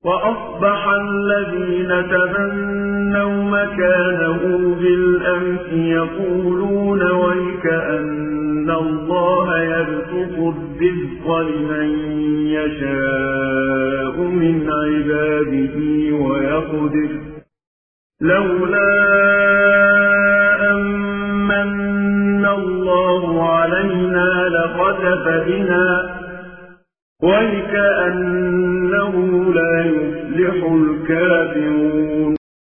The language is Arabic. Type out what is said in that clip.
وأصبح الذين تمنوا مكانه بالأمس يقولون ويكأن الله يبسط الرزق لمن يشاء من عباده ويقدر لولا أمن الله علينا لخسف بنا ويكأنه لا يفلح الكافرون.